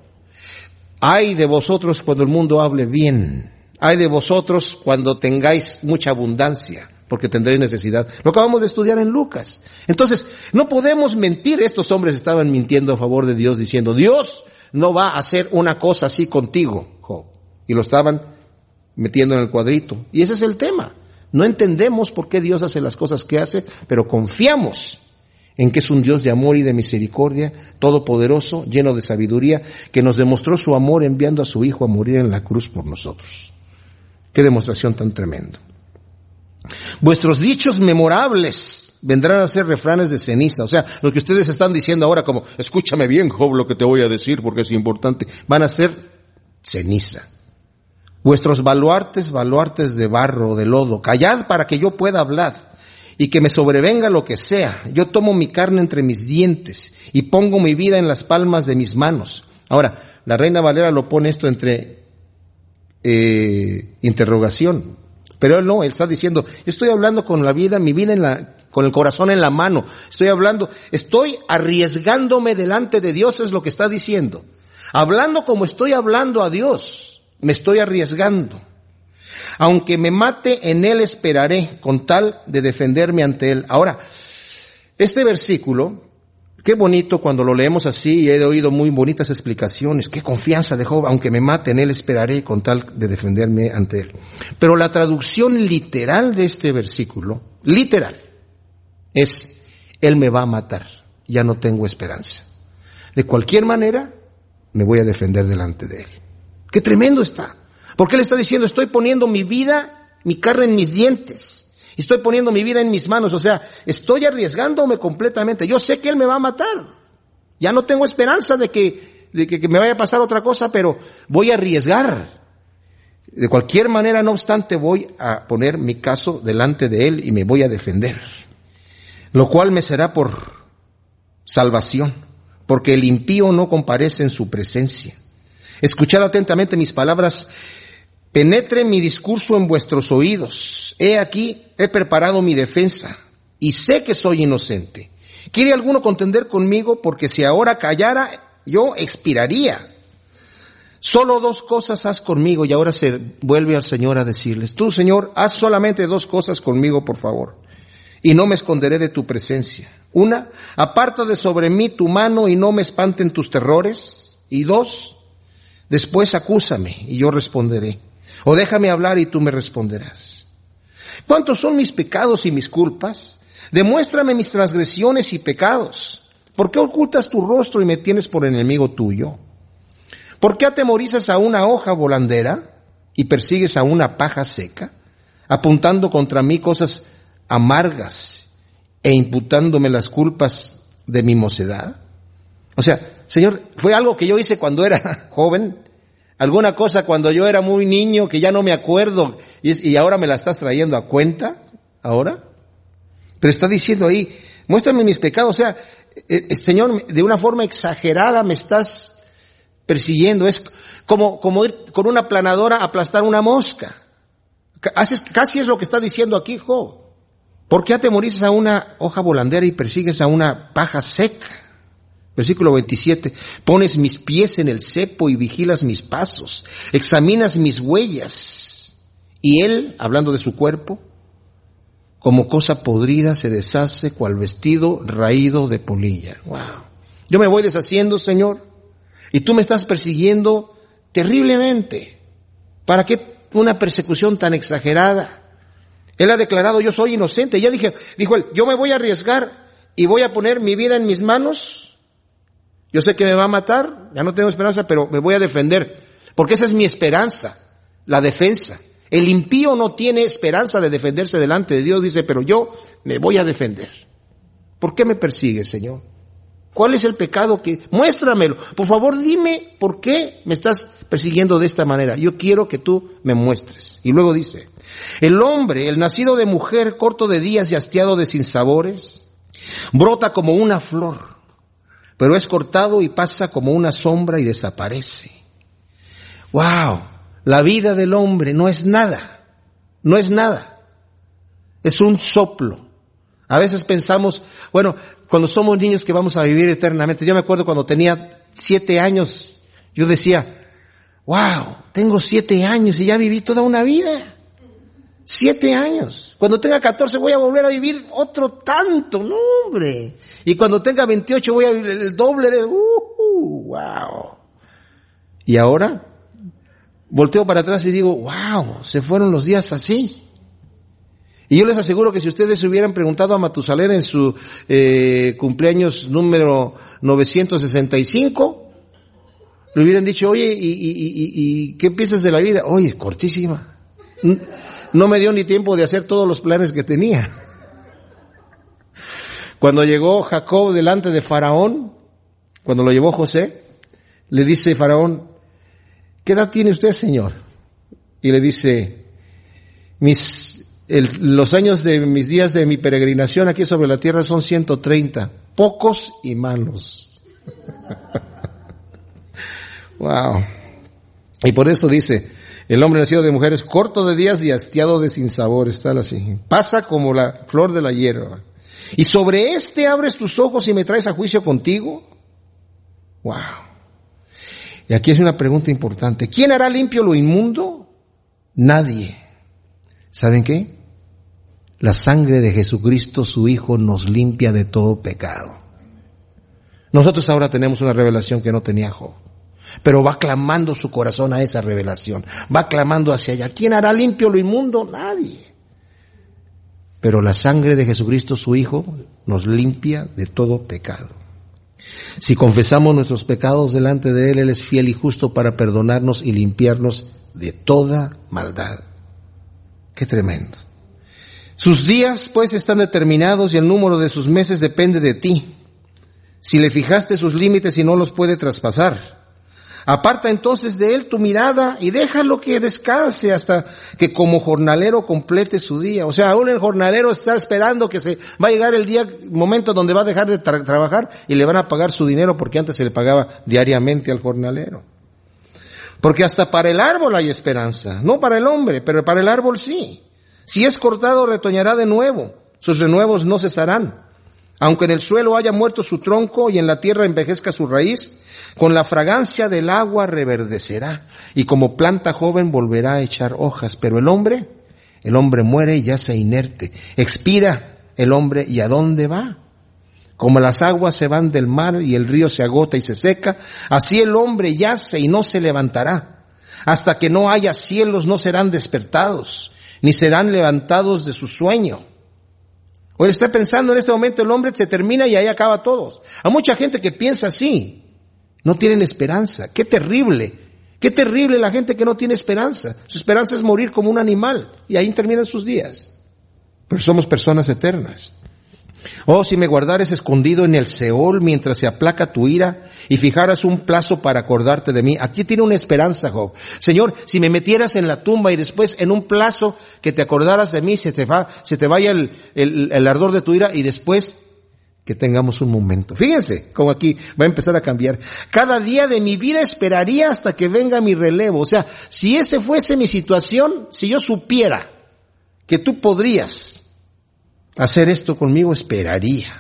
S1: Ay de vosotros cuando el mundo hable bien. Ay de vosotros cuando tengáis mucha abundancia, porque tendréis necesidad. Lo acabamos de estudiar en Lucas. Entonces, no podemos mentir. Estos hombres estaban mintiendo a favor de Dios, diciendo, Dios no va a hacer una cosa así contigo, Job. Y lo estaban metiendo en el cuadrito. Y ese es el tema. No entendemos por qué Dios hace las cosas que hace, pero confiamos en que es un Dios de amor y de misericordia, todopoderoso, lleno de sabiduría, que nos demostró su amor enviando a su Hijo a morir en la cruz por nosotros. Qué demostración tan tremenda. Vuestros dichos memorables vendrán a ser refranes de ceniza. O sea, lo que ustedes están diciendo ahora como, escúchame bien, Job, lo que te voy a decir porque es importante, van a ser ceniza. Vuestros baluartes, baluartes de barro, de lodo, callad para que yo pueda hablar. Y que me sobrevenga lo que sea. Yo tomo mi carne entre mis dientes y pongo mi vida en las palmas de mis manos. Ahora, la Reina Valera lo pone esto entre eh, interrogación. Pero él no, él está diciendo, yo estoy hablando con la vida, mi vida en la, con el corazón en la mano. Estoy hablando, estoy arriesgándome delante de Dios, es lo que está diciendo. Hablando como estoy hablando a Dios, me estoy arriesgando. Aunque me mate, en él esperaré, con tal de defenderme ante él. Ahora, este versículo, qué bonito cuando lo leemos así, y he oído muy bonitas explicaciones, qué confianza de Job, aunque me mate, en él esperaré, con tal de defenderme ante él. Pero la traducción literal de este versículo, literal, es, él me va a matar, ya no tengo esperanza. De cualquier manera, me voy a defender delante de él. Qué tremendo está. Porque él está diciendo, estoy poniendo mi vida, mi carne en mis dientes. Estoy poniendo mi vida en mis manos. O sea, estoy arriesgándome completamente. Yo sé que él me va a matar. Ya no tengo esperanza de que, de que, que me vaya a pasar otra cosa, pero voy a arriesgar. De cualquier manera, no obstante, voy a poner mi caso delante de él y me voy a defender. Lo cual me será por salvación, porque el impío no comparece en su presencia. Escuchad atentamente mis palabras. Penetre mi discurso en vuestros oídos. He aquí, he preparado mi defensa, y sé que soy inocente. ¿Quiere alguno contender conmigo? Porque si ahora callara, yo expiraría. Solo dos cosas haz conmigo, y ahora se vuelve al Señor a decirles, tú, Señor, haz solamente dos cosas conmigo, por favor. y no me esconderé de tu presencia. Una, aparta de sobre mí tu mano y no me espanten tus terrores. Y dos, después acúsame y yo responderé. O déjame hablar y tú me responderás. ¿Cuántos son mis pecados y mis culpas? Demuéstrame mis transgresiones y pecados. ¿Por qué ocultas tu rostro y me tienes por enemigo tuyo? ¿Por qué atemorizas a una hoja volandera y persigues a una paja seca, apuntando contra mí cosas amargas e imputándome las culpas de mi mocedad? O sea, Señor, fue algo que yo hice cuando era joven, alguna cosa cuando yo era muy niño que ya no me acuerdo y, y ahora me la estás trayendo a cuenta, ahora. Pero está diciendo ahí, muéstrame mis pecados, o sea, eh, Señor, de una forma exagerada me estás persiguiendo. Es como, como ir con una planadora a aplastar una mosca. Haces, casi es lo que está diciendo aquí Job. ¿Por qué atemorizas a una hoja volandera y persigues a una paja seca? Versículo veintisiete. Pones mis pies en el cepo y vigilas mis pasos. Examinas mis huellas. Y él, hablando de su cuerpo, como cosa podrida se deshace cual vestido raído de polilla. Wow. Yo me voy deshaciendo, Señor, y tú me estás persiguiendo terriblemente. ¿Para qué una persecución tan exagerada? Él ha declarado, yo soy inocente. Ya dije, dijo él, yo me voy a arriesgar y voy a poner mi vida en mis manos. Yo sé que me va a matar, ya no tengo esperanza, pero me voy a defender. Porque esa es mi esperanza, la defensa. El impío no tiene esperanza de defenderse delante de Dios, dice, pero yo me voy a defender. ¿Por qué me persigues, Señor? ¿Cuál es el pecado que...? Muéstramelo. Por favor, dime por qué me estás persiguiendo de esta manera. Yo quiero que tú me muestres. Y luego dice, el hombre, el nacido de mujer, corto de días y hastiado de sinsabores, brota como una flor, pero es cortado y pasa como una sombra y desaparece. ¡Wow! La vida del hombre no es nada, no es nada, es un soplo. A veces pensamos, bueno, cuando somos niños que vamos a vivir eternamente. Yo me acuerdo cuando tenía siete años, yo decía, wow, tengo siete años y ya viví toda una vida. Siete años. Cuando tenga catorce voy a volver a vivir otro tanto, no hombre. Y cuando tenga veintiocho voy a vivir el doble de, uh, uh, wow. Y ahora volteo para atrás y digo, wow, se fueron los días así. Y yo les aseguro que si ustedes hubieran preguntado a Matusalén en su eh, cumpleaños número novecientos sesenta y cinco, le hubieran dicho, oye, ¿y, y, y, y qué piensas de la vida? Oye, cortísima. No me dio ni tiempo de hacer todos los planes que tenía. Cuando llegó Jacob delante de Faraón, cuando lo llevó José, le dice Faraón, ¿qué edad tiene usted, señor? Y le dice, mis... El, los años de mis días de mi peregrinación aquí sobre la tierra son ciento treinta, pocos y malos. Wow. Y por eso dice, el hombre nacido de mujer es corto de días y hastiado de sinsabores, tal así. Pasa como la flor de la hierba. Y sobre este abres tus ojos y me traes a juicio contigo. Wow. Y aquí es una pregunta importante. ¿Quién hará limpio lo inmundo? Nadie. ¿Saben qué? La sangre de Jesucristo, su Hijo, nos limpia de todo pecado. Nosotros ahora tenemos una revelación que no tenía Job, pero va clamando su corazón a esa revelación, va clamando hacia allá. ¿Quién hará limpio lo inmundo? Nadie. Pero la sangre de Jesucristo, su Hijo, nos limpia de todo pecado. Si confesamos nuestros pecados delante de Él, Él es fiel y justo para perdonarnos y limpiarnos de toda maldad. Qué tremendo. Sus días, pues, están determinados y el número de sus meses depende de ti. Si le fijaste sus límites y no los puede traspasar. Aparta entonces de él tu mirada y déjalo que descanse hasta que como jornalero complete su día. O sea, aún el jornalero está esperando que se va a llegar el día, momento donde va a dejar de tra- trabajar y le van a pagar su dinero porque antes se le pagaba diariamente al jornalero. Porque hasta para el árbol hay esperanza, no para el hombre, pero para el árbol sí. Si es cortado, retoñará de nuevo, sus renuevos no cesarán. Aunque en el suelo haya muerto su tronco y en la tierra envejezca su raíz, con la fragancia del agua reverdecerá, y como planta joven volverá a echar hojas. Pero el hombre, el hombre muere y yace inerte, expira el hombre y a dónde va. Como las aguas se van del mar y el río se agota y se seca, así el hombre yace y no se levantará. Hasta que no haya cielos no serán despertados, ni serán levantados de su sueño. Hoy está pensando en este momento el hombre se termina y ahí acaba todos. Hay mucha gente que piensa así. No tienen esperanza. Qué terrible. Qué terrible la gente que no tiene esperanza. Su esperanza es morir como un animal y ahí terminan sus días. Pero somos personas eternas. Oh, si me guardares escondido en el Seol mientras se aplaca tu ira y fijaras un plazo para acordarte de mí. Aquí tiene una esperanza, Job. Señor, si me metieras en la tumba y después en un plazo que te acordaras de mí, se te va, se te vaya el, el, el ardor de tu ira y después que tengamos un momento. Fíjense cómo aquí va a empezar a cambiar. Cada día de mi vida esperaría hasta que venga mi relevo. O sea, si ese fuese mi situación, si yo supiera que tú podrías hacer esto conmigo, esperaría.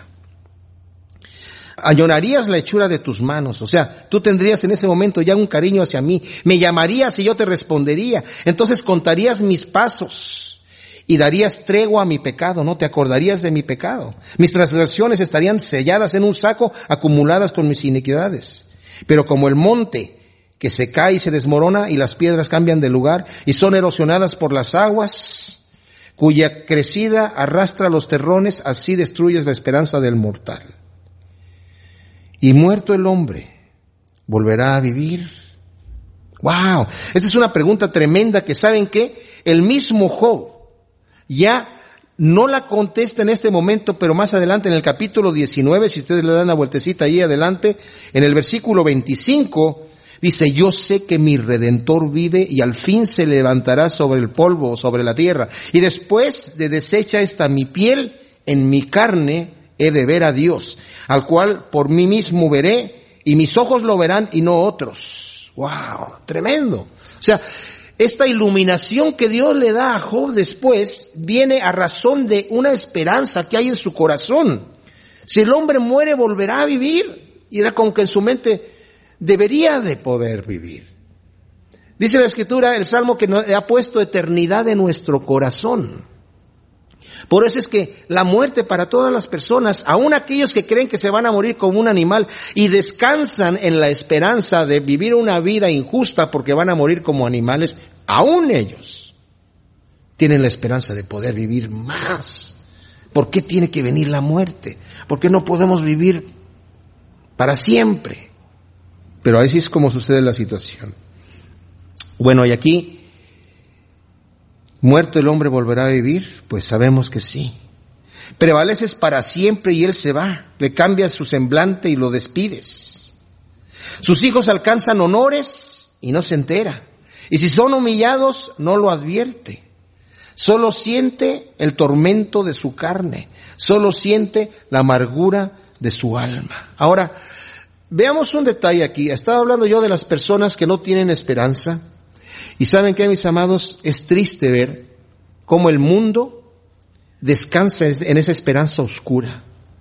S1: Añorarías la hechura de tus manos. O sea, tú tendrías en ese momento ya un cariño hacia mí. Me llamarías y yo te respondería. Entonces contarías mis pasos y darías tregua a mi pecado. No te acordarías de mi pecado. Mis transgresiones estarían selladas en un saco, acumuladas con mis iniquidades. Pero como el monte que se cae y se desmorona y las piedras cambian de lugar y son erosionadas por las aguas, cuya crecida arrastra los terrones, así destruyes la esperanza del mortal. Y muerto el hombre, ¿volverá a vivir? ¡Wow! Esta es una pregunta tremenda que, ¿saben qué? El mismo Job ya no la contesta en este momento, pero más adelante en el capítulo diecinueve, si ustedes le dan una vueltecita ahí adelante, en el versículo veinticinco, dice, yo sé que mi Redentor vive y al fin se levantará sobre el polvo, sobre la tierra. Y después de deshecha esta mi piel, en mi carne he de ver a Dios, al cual por mí mismo veré, y mis ojos lo verán y no otros. ¡Wow! Tremendo. O sea, esta iluminación que Dios le da a Job después viene a razón de una esperanza que hay en su corazón. Si el hombre muere, volverá a vivir. Y era como que en su mente debería de poder vivir. Dice la Escritura, el Salmo, que ha puesto eternidad en nuestro corazón. Por eso es que la muerte para todas las personas, aun aquellos que creen que se van a morir como un animal y descansan en la esperanza de vivir una vida injusta porque van a morir como animales, aun ellos tienen la esperanza de poder vivir más. ¿Por qué tiene que venir la muerte? ¿Por qué no podemos vivir para siempre? Pero así es como sucede la situación. Bueno, y aquí, ¿muerto el hombre volverá a vivir? Pues sabemos que sí. Prevaleces para siempre y él se va. Le cambias su semblante y lo despides. Sus hijos alcanzan honores y no se entera. Y si son humillados, no lo advierte. Solo siente el tormento de su carne. Solo siente la amargura de su alma. Ahora, veamos un detalle aquí. Estaba hablando yo de las personas que no tienen esperanza. Y saben que, mis amados, es triste ver cómo el mundo descansa en esa esperanza oscura.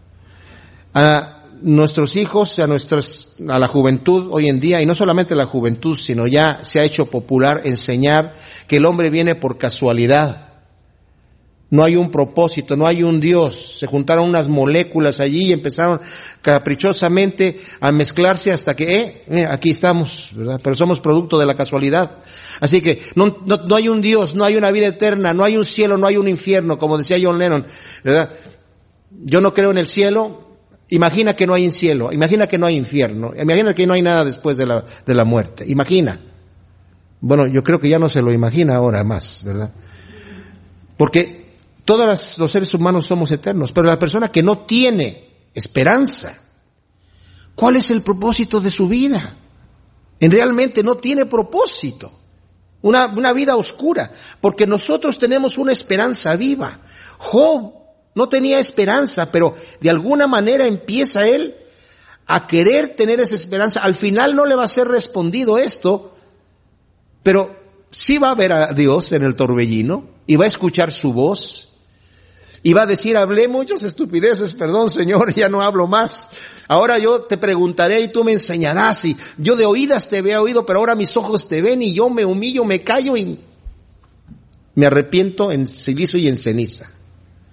S1: A nuestros hijos, a nuestras, a la juventud hoy en día, y no solamente la juventud, sino ya se ha hecho popular enseñar que el hombre viene por casualidad. No hay un propósito, no hay un Dios. Se juntaron unas moléculas allí y empezaron caprichosamente a mezclarse hasta que, eh, eh aquí estamos, ¿verdad? Pero somos producto de la casualidad. Así que no, no, no hay un Dios, no hay una vida eterna, no hay un cielo, no hay un infierno, como decía John Lennon, ¿verdad? Yo no creo en el cielo. Imagina que no hay un cielo, imagina que no hay infierno, imagina que no hay nada después de la, de la muerte. Imagina. Bueno, yo creo que ya no se lo imagina ahora más, ¿verdad? Porque todos los seres humanos somos eternos, pero la persona que no tiene esperanza, ¿cuál es el propósito de su vida? En realmente no tiene propósito. Una, una vida oscura, porque nosotros tenemos una esperanza viva. Job no tenía esperanza, pero de alguna manera empieza él a querer tener esa esperanza. Al final no le va a ser respondido esto, pero sí va a ver a Dios en el torbellino y va a escuchar su voz. Y va a decir, hablé muchas estupideces, perdón Señor, ya no hablo más. Ahora yo te preguntaré y tú me enseñarás. Y yo de oídas te había oído, pero ahora mis ojos te ven y yo me humillo, me callo y me arrepiento en silicio y en ceniza.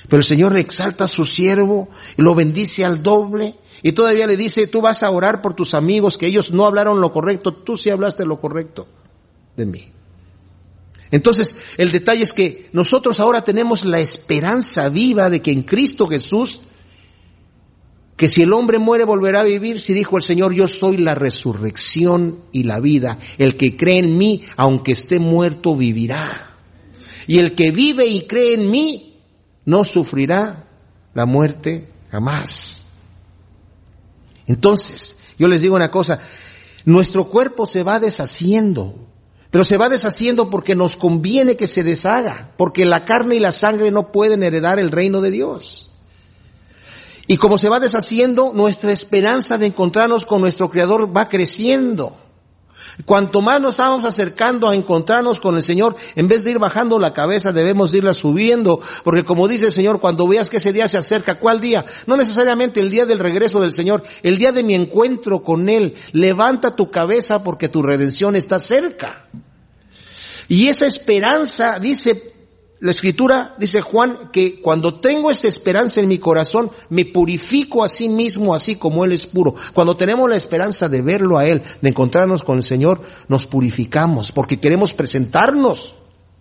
S1: Pero el Señor le exalta a su siervo y lo bendice al doble. Y todavía le dice, tú vas a orar por tus amigos, que ellos no hablaron lo correcto, tú sí hablaste lo correcto de mí. Entonces, el detalle es que nosotros ahora tenemos la esperanza viva de que en Cristo Jesús, que si el hombre muere volverá a vivir, si dijo el Señor, yo soy la resurrección y la vida, el que cree en mí, aunque esté muerto, vivirá. Y el que vive y cree en mí, no sufrirá la muerte jamás. Entonces, yo les digo una cosa, nuestro cuerpo se va deshaciendo, pero se va deshaciendo porque nos conviene que se deshaga, porque la carne y la sangre no pueden heredar el reino de Dios. Y como se va deshaciendo, nuestra esperanza de encontrarnos con nuestro Creador va creciendo. Cuanto más nos vamos acercando a encontrarnos con el Señor, en vez de ir bajando la cabeza, debemos irla subiendo, porque como dice el Señor, cuando veas que ese día se acerca, ¿cuál día? No necesariamente el día del regreso del Señor, el día de mi encuentro con Él. Levanta tu cabeza porque tu redención está cerca. Y esa esperanza, dice la Escritura, dice Juan, que cuando tengo esa esperanza en mi corazón, me purifico a sí mismo, así como Él es puro. Cuando tenemos la esperanza de verlo a Él, de encontrarnos con el Señor, nos purificamos, porque queremos presentarnos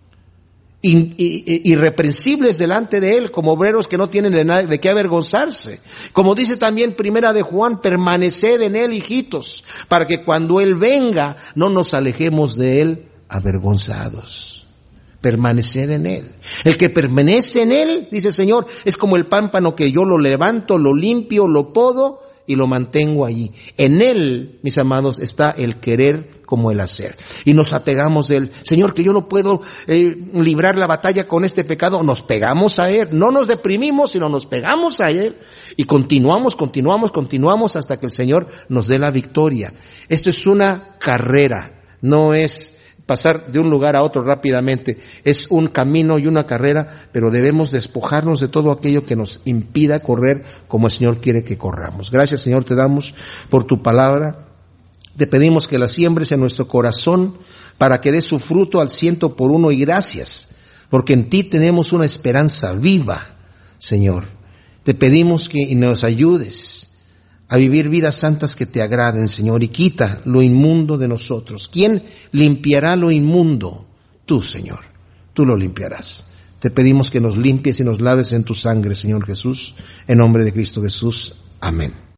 S1: irreprensibles delante de Él, como obreros que no tienen de, nada, de qué avergonzarse. Como dice también Primera de Juan, permaneced en Él, hijitos, para que cuando Él venga, no nos alejemos de Él avergonzados. Permaneced en Él. El que permanece en Él, dice el Señor, es como el pámpano que yo lo levanto, lo limpio, lo podo y lo mantengo allí. En Él, mis amados, está el querer como el hacer. Y nos apegamos de Él. Señor, que yo no puedo eh, librar la batalla con este pecado. Nos pegamos a Él. No nos deprimimos, sino nos pegamos a Él. Y continuamos, continuamos, continuamos hasta que el Señor nos dé la victoria. Esto es una carrera. No es pasar de un lugar a otro rápidamente. Es un camino y una carrera, pero debemos despojarnos de todo aquello que nos impida correr como el Señor quiere que corramos. Gracias, Señor, te damos por tu palabra. Te pedimos que la siembres en nuestro corazón para que dé su fruto al ciento por uno, y gracias, porque en ti tenemos una esperanza viva, Señor. Te pedimos que nos ayudes a vivir vidas santas que te agraden, Señor, y quita lo inmundo de nosotros. ¿Quién limpiará lo inmundo? Tú, Señor, tú lo limpiarás. Te pedimos que nos limpies y nos laves en tu sangre, Señor Jesús, en nombre de Cristo Jesús. Amén.